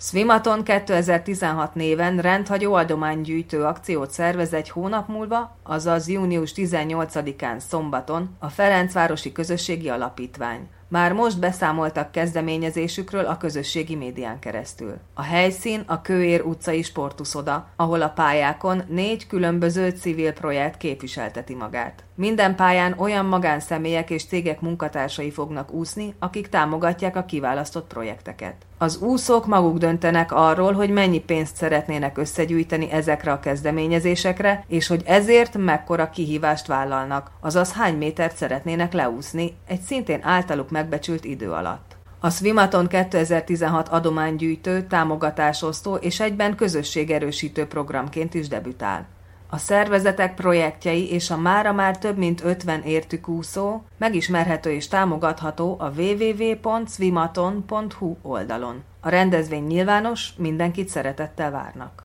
Swimaton 2016 néven rendhagyó adománygyűjtő akciót szervez egy hónap múlva, azaz június 18-án szombaton a Ferencvárosi Közösségi Alapítvány. Már most beszámoltak kezdeményezésükről a közösségi médián keresztül. A helyszín a Kőér utcai sportuszoda, ahol a pályákon 4 különböző civil projekt képviselteti magát. Minden pályán olyan magánszemélyek és cégek munkatársai fognak úszni, akik támogatják a kiválasztott projekteket. Az úszók maguk döntenek arról, hogy mennyi pénzt szeretnének összegyűjteni ezekre a kezdeményezésekre, és hogy ezért mekkora kihívást vállalnak, azaz hány métert szeretnének leúszni egy szintén általuk megbecsült idő alatt. A Swimaton 2016 adománygyűjtő, támogatásosztó és egyben közösségerősítő programként is debütál. A szervezetek projektjei és a mára már több mint 50 értük úszó megismerhető és támogatható a www.swimaton.hu oldalon. A rendezvény nyilvános, mindenkit szeretettel várnak.